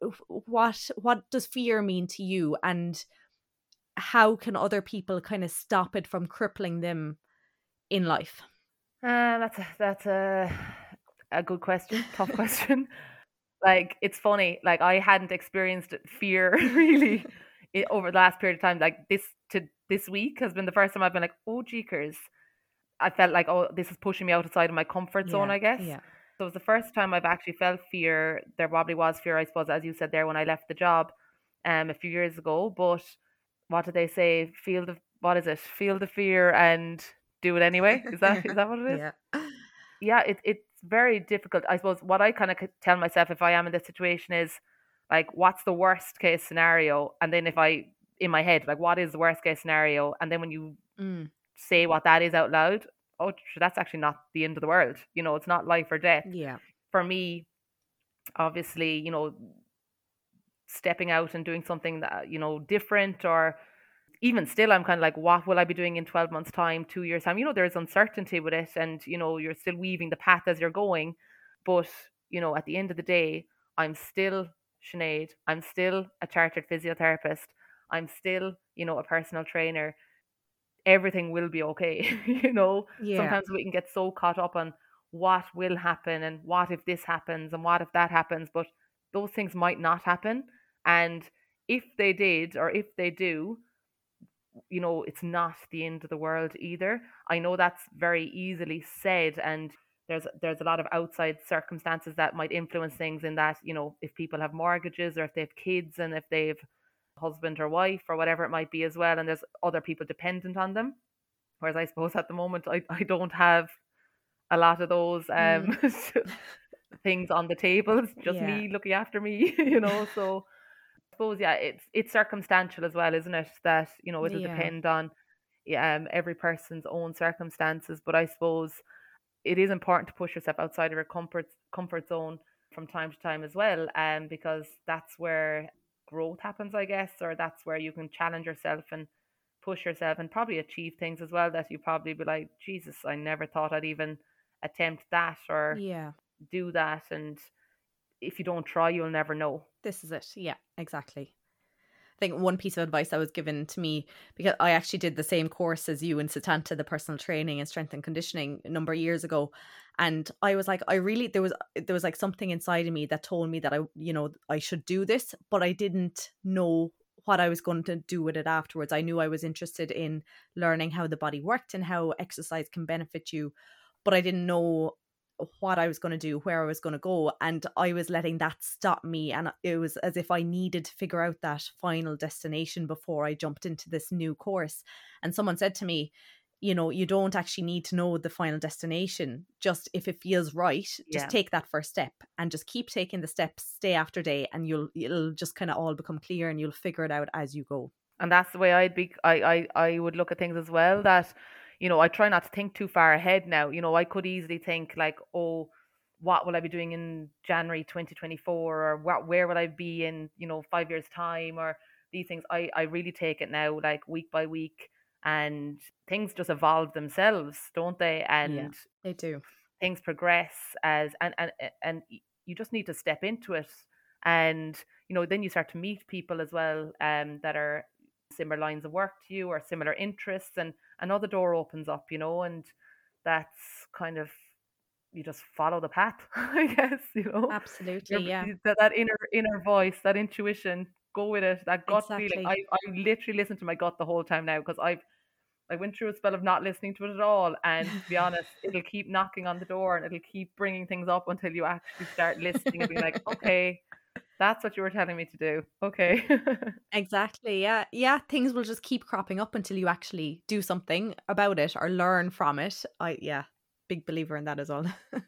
[SPEAKER 1] what does fear mean to you, and how can other people kind of stop it from crippling them in life?
[SPEAKER 2] That's a good question. Tough question. Like, it's funny. Like, I hadn't experienced fear really over the last period of time. Like, this week has been the first time I've been like, oh, jeekers. I felt like, oh, this is pushing me outside of my comfort zone,
[SPEAKER 1] Yeah,
[SPEAKER 2] I guess.
[SPEAKER 1] yeah.
[SPEAKER 2] So it was the first time I've actually felt fear. There probably was fear, I suppose, as you said there, when I left the job a few years ago. But what did they say? What is it? Feel the fear and do it anyway. Is that what it is?
[SPEAKER 1] Yeah.
[SPEAKER 2] Yeah, it's very difficult. I suppose what I kind of tell myself if I am in this situation is, like, what's the worst case scenario? And then if I, in my head, like, what is the worst case scenario? And then when you
[SPEAKER 1] Mm,
[SPEAKER 2] say what that is out loud, oh, that's actually not the end of the world. It's not life or death.
[SPEAKER 1] yeah.
[SPEAKER 2] For me, obviously, stepping out and doing something that, different, or even still, I'm kind of like, what will I be doing in 12 months' time, 2 years' time? There's uncertainty with it, and, you're still weaving the path as you're going. But, at the end of the day, I'm still Sinead. I'm still a chartered physiotherapist. I'm still, a personal trainer. Everything will be okay.
[SPEAKER 1] Yeah.
[SPEAKER 2] Sometimes we can get so caught up on what will happen and what if this happens and what if that happens, but those things might not happen. And if they did, or if they do, it's not the end of the world either. I know that's very easily said, and there's a lot of outside circumstances that might influence things, in that, if people have mortgages, or if they have kids, and if they've husband or wife or whatever it might be as well, and there's other people dependent on them. Whereas I suppose at the moment I don't have a lot of those things on the table. It's just
[SPEAKER 1] Yeah.
[SPEAKER 2] me looking after me, you know. So I suppose, yeah, it's circumstantial as well, isn't it? That, you know, it'll
[SPEAKER 1] Yeah.
[SPEAKER 2] depend on every person's own circumstances. But I suppose it is important to push yourself outside of your comfort zone from time to time as well, because that's where growth happens, I guess, or that's where you can challenge yourself and push yourself and probably achieve things as well that you probably be like, Jesus, I never thought I'd even attempt that or
[SPEAKER 1] Yeah.
[SPEAKER 2] do that. And if you don't try, you'll never know.
[SPEAKER 1] This is it. Yeah, exactly. I think one piece of advice that was given to me, because I actually did the same course as you in Satanta, the personal training and strength and conditioning, a number of years ago. And I was like, there was like something inside of me that told me that I should do this, but I didn't know what I was going to do with it afterwards. I knew I was interested in learning how the body worked and how exercise can benefit you, but I didn't know what I was going to do, where I was going to go. And I was letting that stop me. And it was as if I needed to figure out that final destination before I jumped into this new course. And someone said to me, you don't actually need to know the final destination. Just if it feels right, just take that first step and just keep taking the steps day after day, and it'll just kind of all become clear and you'll figure it out as you go.
[SPEAKER 2] And that's the way I would look at things as well, that, I try not to think too far ahead now. I could easily think like, oh, what will I be doing in January 2024, or where will I be in, 5 years time, or these things. I really take it now like week by week, and things just evolve themselves, don't they? And
[SPEAKER 1] they do.
[SPEAKER 2] Things progress and you just need to step into it. And, then you start to meet people as well, that are similar lines of work to you or similar interests, and another door opens up, and that's kind of, you just follow the path, I guess,
[SPEAKER 1] Absolutely, yeah.
[SPEAKER 2] That inner voice, that intuition, go with it, that gut feeling. I literally listen to my gut the whole time now, because I went through a spell of not listening to it at all, and to be honest, it'll keep knocking on the door and it'll keep bringing things up until you actually start listening and being like, okay, that's what you were telling me to do. Okay.
[SPEAKER 1] Exactly. Yeah. Yeah. Things will just keep cropping up until you actually do something about it or learn from it. Big believer in that as well.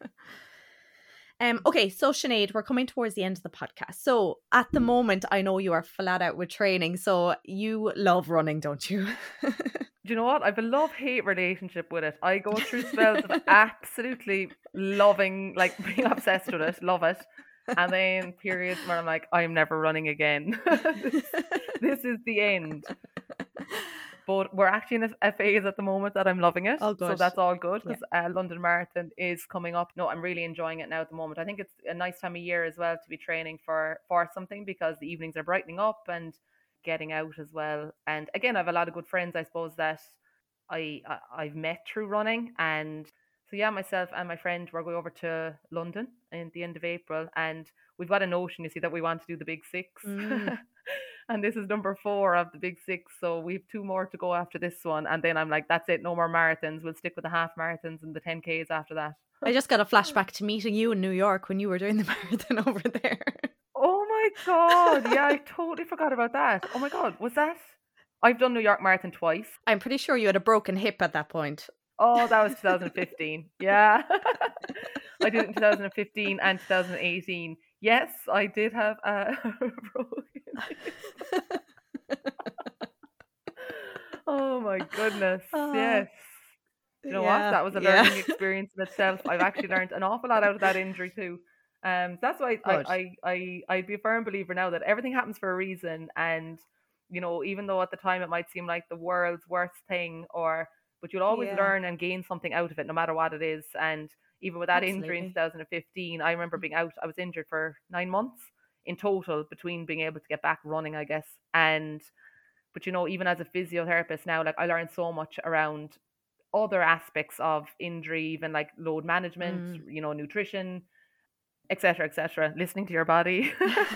[SPEAKER 1] Okay, so Sinead, we're coming towards the end of the podcast. So at the moment, I know you are flat out with training. So you love running, don't you?
[SPEAKER 2] Do you know what? I have a love-hate relationship with it. I go through spells of absolutely loving, like being obsessed with it, love it. And then periods where I'm like, I'm never running again. This is the end. But we're actually in a phase at the moment that I'm loving it. So that's all good, because London Marathon is coming up. No, I'm really enjoying it now at the moment. I think it's a nice time of year as well to be training for something, because the evenings are brightening up and getting out as well. And again, I have a lot of good friends, I suppose, that I've met through running. And so yeah, myself and my friend, we're going over to London in the end of April, and we've got a notion, you see, that we want to do the Big Six. And this is number 4 of the Big Six, so we've 2 more to go after this one. And then I'm like, that's it, no more marathons. We'll stick with the half marathons and the 10Ks after that.
[SPEAKER 1] I just got a flashback to meeting you in New York when you were doing the marathon over there.
[SPEAKER 2] Oh my God, yeah, I totally forgot about that. Oh my God, was that? I've done New York Marathon twice.
[SPEAKER 1] I'm pretty sure you had a broken hip at that point.
[SPEAKER 2] Oh, that was 2015. Yeah. I did it in 2015 and 2018. Yes, I did have a broken hip. Oh my goodness. Yes. You know what? That was a learning experience in itself. I've actually learned an awful lot out of that injury too. That's why I'd be a firm believer now that everything happens for a reason. And, even though at the time it might seem like the world's worst thing, but you'll always learn and gain something out of it, no matter what it is. And even with that injury in 2015, I remember being out. I was injured for 9 months in total between being able to get back running, I guess. But even as a physiotherapist now, like, I learned so much around other aspects of injury, even like load management, nutrition, etc., listening to your body.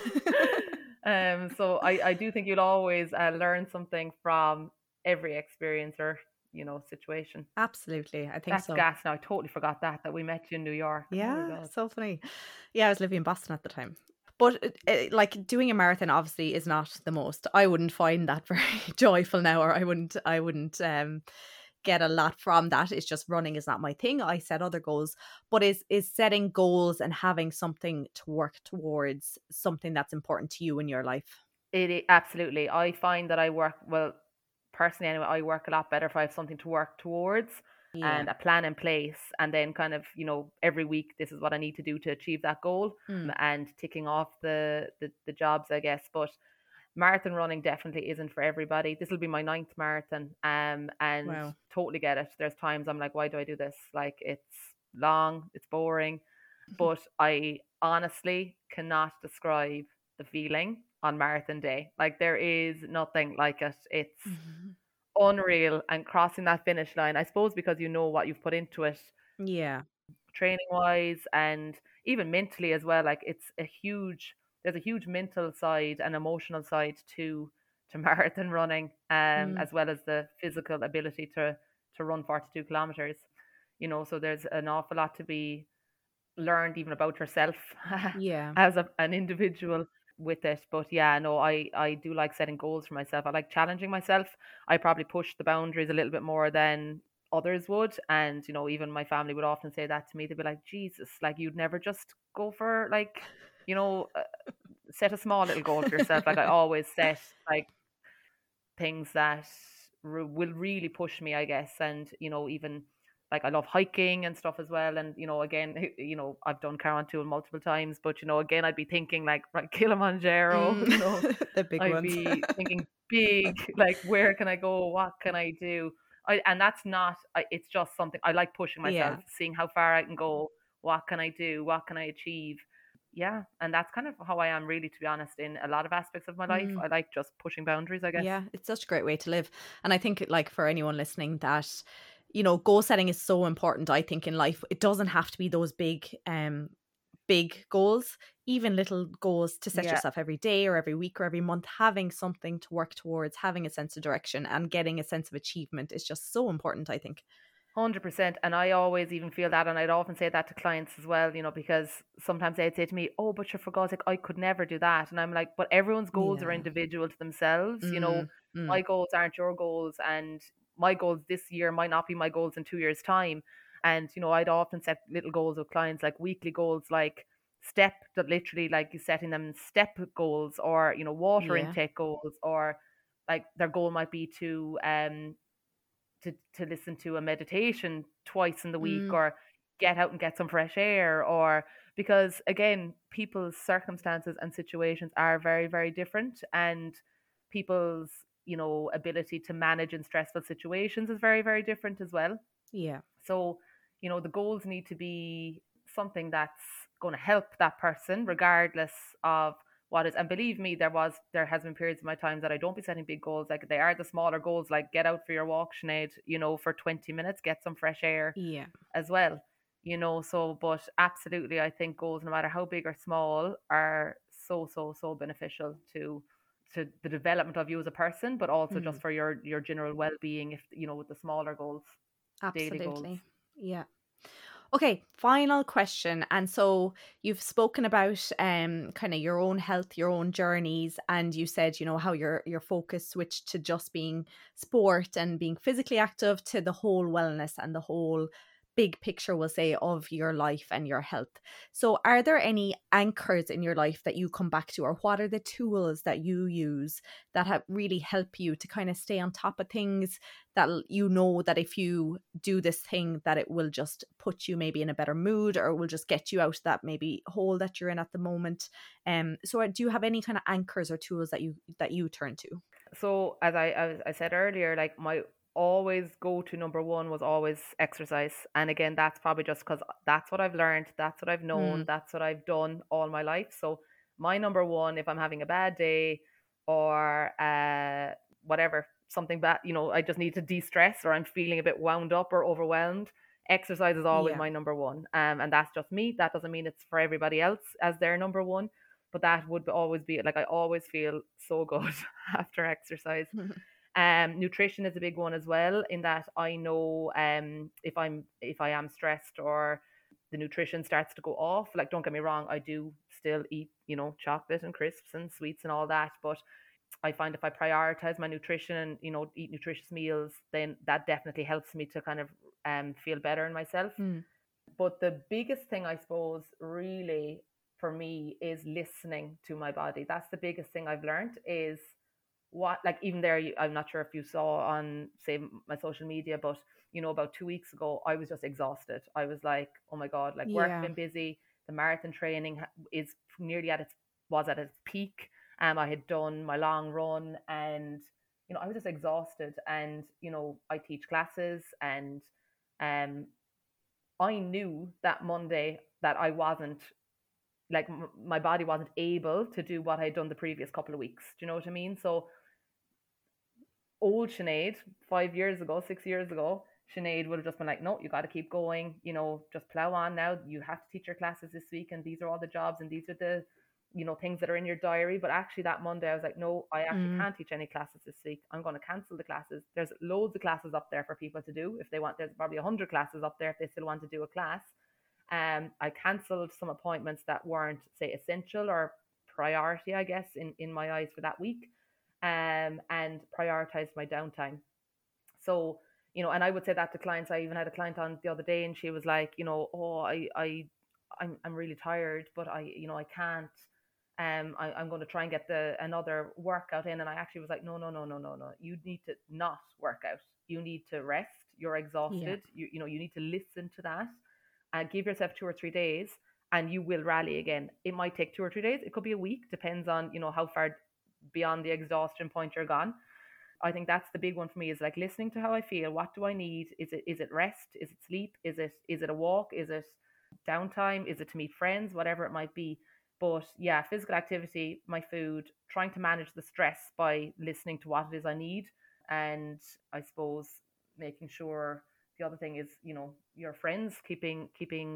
[SPEAKER 2] So I do think you'll always learn something from every experience or situation.
[SPEAKER 1] Absolutely, I think
[SPEAKER 2] that's
[SPEAKER 1] so.
[SPEAKER 2] gas. Now I totally forgot that we met you in New York.
[SPEAKER 1] Yeah, so funny. Yeah, I was living in Boston at the time. But like, doing a marathon obviously is not the most. I wouldn't find that very joyful now, or I wouldn't get a lot from that. It's just running is not my thing. I set other goals, but is setting goals and having something to work towards something that's important to you in your life.
[SPEAKER 2] Absolutely. I find that I work well personally anyway. I work a lot better if I have something to work towards
[SPEAKER 1] Yeah.
[SPEAKER 2] and a plan in place, and then kind of every week this is what I need to do to achieve that goal,
[SPEAKER 1] Mm.
[SPEAKER 2] and ticking off the jobs, I guess. But marathon running definitely isn't for everybody. This will be my ninth marathon, and
[SPEAKER 1] Wow.
[SPEAKER 2] totally get it. There's times I'm like, why do I do this? Like, it's long, it's boring, but I honestly cannot describe the feeling on marathon day. Like, there is nothing like it. It's
[SPEAKER 1] Mhm.
[SPEAKER 2] unreal, and crossing that finish line, I suppose, because you know what you've put into it,
[SPEAKER 1] Yeah.
[SPEAKER 2] training wise and even mentally as well. Like, there's a huge mental side and emotional side to marathon running,
[SPEAKER 1] Mm.
[SPEAKER 2] as well as the physical ability to run 42 kilometers. So there's an awful lot to be learned even about yourself
[SPEAKER 1] Yeah.
[SPEAKER 2] as an individual with it. But yeah, no, I do like setting goals for myself. I like challenging myself. I probably push the boundaries a little bit more than others would, and even my family would often say that to me. They'd be like, Jesus, like, you'd never just go for, like, you know uh, set a small little goal for yourself. Like, I always set like things that will really push me, I guess. And even like, I love hiking and stuff as well. And again, I've done Karantul multiple times, but again, I'd be thinking like, right, Kilimanjaro.
[SPEAKER 1] Mm. The big
[SPEAKER 2] I'd
[SPEAKER 1] ones.
[SPEAKER 2] be thinking big, like, where can I go? What can I do? And that's not. It's just something I like, pushing myself,
[SPEAKER 1] Yeah.
[SPEAKER 2] seeing how far I can go. What can I do? What can I achieve? Yeah, and that's kind of how I am, really, to be honest, in a lot of aspects of my life.
[SPEAKER 1] Mm.
[SPEAKER 2] I like just pushing boundaries, I guess.
[SPEAKER 1] Yeah, it's such a great way to live. And I think, like, for anyone listening, that, goal setting is so important, I think, in life. It doesn't have to be those big goals, even little goals to set
[SPEAKER 2] Yeah,
[SPEAKER 1] yourself every day or every week or every month, having something to work towards, having a sense of direction and getting a sense of achievement is just so important, I think.
[SPEAKER 2] 100%. And I always even feel that, and I'd often say that to clients as well, because sometimes they'd say to me, "Oh, but you're, for God's sake, I could never do that." And I'm like, but everyone's goals are
[SPEAKER 1] Yeah.
[SPEAKER 2] individual to themselves.
[SPEAKER 1] Mm,
[SPEAKER 2] My
[SPEAKER 1] mm.
[SPEAKER 2] goals aren't your goals, and my goals this year might not be my goals in 2 years' time. And I'd often set little goals with clients, like weekly goals, like step that literally, like, you setting them step goals, or water
[SPEAKER 1] Yeah.
[SPEAKER 2] intake goals, or like their goal might be to listen to a meditation twice in the week,
[SPEAKER 1] Mm.
[SPEAKER 2] or get out and get some fresh air, or because, again, people's circumstances and situations are very, very different, and people's ability to manage in stressful situations is very, very different as well.
[SPEAKER 1] Yeah.
[SPEAKER 2] So the goals need to be something that's going to help that person regardless of what is. And believe me, there has been periods of my time that I don't be setting big goals. Like, they are the smaller goals, like get out for your walk, Sinead, for 20 minutes, get some fresh air
[SPEAKER 1] Yeah.
[SPEAKER 2] as well. So, but absolutely, I think goals, no matter how big or small, are so, so, so beneficial to the development of you as a person, but also
[SPEAKER 1] Mm.
[SPEAKER 2] just for your general well-being, if with the smaller goals, daily goals.
[SPEAKER 1] Absolutely. Yeah. Okay, final question. And so you've spoken about kind of your own health, your own journeys, and you said, how your focus switched to just being sport and being physically active to the whole wellness and the whole big picture, we'll say, of your life and your health. So are there any anchors in your life that you come back to, or what are the tools that you use that have really help you to kind of stay on top of things, that that if you do this thing, that it will just put you maybe in a better mood, or will just get you out of that maybe hole that you're in at the moment? So do you have any kind of anchors or tools that you turn to?
[SPEAKER 2] So, as I said earlier, like, my always go to number one was always exercise. And again, that's probably just because that's what I've learned, that's what I've known,
[SPEAKER 1] Mm,
[SPEAKER 2] that's what I've done all my life. So my number one, if I'm having a bad day, or whatever, something bad, I just need to de-stress, or I'm feeling a bit wound up or overwhelmed, exercise is always
[SPEAKER 1] yeah.
[SPEAKER 2] my number one. And that's just me. That doesn't mean it's for everybody else as their number one, but that would always be, like, I always feel so good after exercise. Nutrition is a big one as well, in that I know, if I am stressed, or the nutrition starts to go off. Like, don't get me wrong, I do still eat chocolate and crisps and sweets and all that, but I find if I prioritize my nutrition and, eat nutritious meals, then that definitely helps me to kind of feel better in myself. But the biggest thing, I suppose, really for me is listening to my body. That's the biggest thing I've learned is even there, I'm not sure if you saw on, say, my social media, but, about 2 weeks ago, I was just exhausted. I was like, oh my God, like work's been busy. The marathon training is nearly was at its peak. I had done my long run and, I was just exhausted. And, I teach classes and I knew that Monday that I wasn't, like, my body wasn't able to do what I'd done the previous couple of weeks. Do you know what I mean? So old Sinead, 5 years ago, 6 years ago, Sinead would have just been like, no, you got to keep going, just plow on now. You have to teach your classes this week and these are all the jobs and these are the, things that are in your diary. But actually that Monday I was like, no, I actually can't teach any classes this week. I'm going to cancel the classes. There's loads of classes up there for people to do if they want. There's probably 100 classes up there if they still want to do a class. I cancelled some appointments that weren't, say, essential or priority, I guess, in my eyes for that week, and prioritized my downtime. So, and I would say that to clients. I even had a client on the other day and she was like, oh, I'm really tired, but I can't. I'm going to try and get another workout in. And I actually was like, no. You need to not work out. You need to rest. You're exhausted. Yeah. You need to listen to that and give yourself 2 or 3 days and you will rally again. It might take 2 or 3 days. It could be a week, depends on, how far beyond the exhaustion point you're gone. I think that's the big one for me, is like listening to how I feel. What do I need? Is it rest? Is it sleep? Is it a walk? Is it downtime? Is it to meet friends? Whatever it might be. But yeah, physical activity, my food, trying to manage the stress by listening to what it is I need. And I suppose making sure the other thing is, your friends, keeping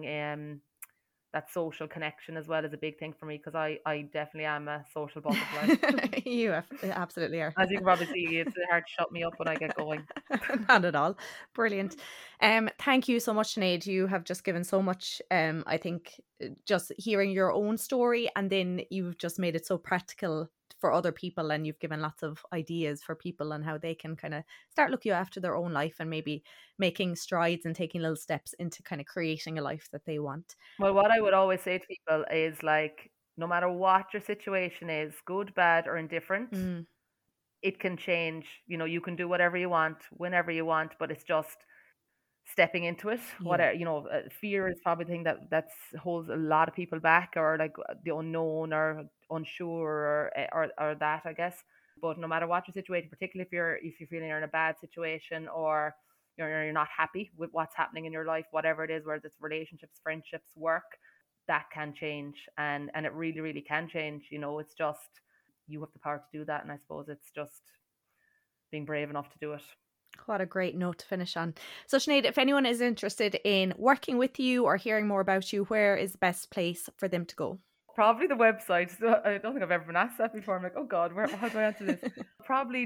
[SPEAKER 2] that social connection as well is a big thing for me, because I definitely am a social butterfly.
[SPEAKER 1] You absolutely are.
[SPEAKER 2] As you can probably see, it's hard to shut me up when I get going.
[SPEAKER 1] Not at all. Brilliant. Thank you so much, Sinead. You have just given so much. I think just hearing your own story, and then you've just made it so practical for other people, and you've given lots of ideas for people on how they can kind of start looking after their own life and maybe making strides and taking little steps into kind of creating a life that they want.
[SPEAKER 2] Well, what I would always say to people is, like, no matter what your situation is, good, bad or indifferent, it can change. You can do whatever you want, whenever you want, but it's just stepping into it. Whatever, fear is probably the thing that holds a lot of people back, or like the unknown or unsure or that, I guess. But no matter what your situation, particularly if you're feeling you're in a bad situation or you're not happy with what's happening in your life, whatever it is, whether it's relationships, friendships, work, that can change, and it really, really can change. It's just, you have the power to do that, and I suppose it's just being brave enough to do it.
[SPEAKER 1] What a great note to finish on. So Sinead, if anyone is interested in working with you or hearing more about you, where is the best place for them to go?
[SPEAKER 2] Probably the website. So I don't think I've ever been asked that before. I'm like, oh God, how do I answer this? Probably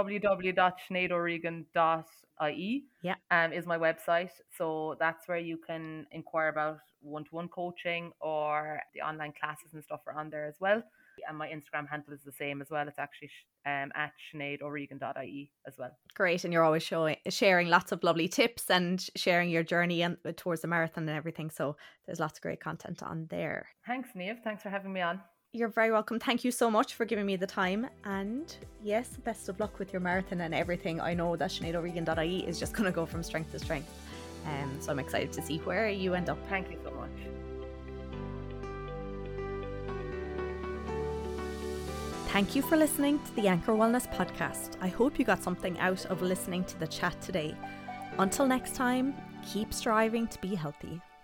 [SPEAKER 2] www.sineadoregan.ie is my website. So that's where you can inquire about one-to-one coaching, or the online classes and stuff are on there as well. And my Instagram handle is the same as well. It's actually at sineadoregan.ie as well.
[SPEAKER 1] Great. And you're always sharing lots of lovely tips and sharing your journey towards the marathon and everything. So there's lots of great content on there.
[SPEAKER 2] Thanks, Niamh. Thanks for having me on.
[SPEAKER 1] You're very welcome. Thank you so much for giving me the time. And yes, best of luck with your marathon and everything. I know that sineadoregan.ie is just going to go from strength to strength. So I'm excited to see where you end up.
[SPEAKER 2] Thank you so much.
[SPEAKER 1] Thank you for listening to the Anchor Wellness Podcast. I hope you got something out of listening to the chat today. Until next time, keep striving to be healthy.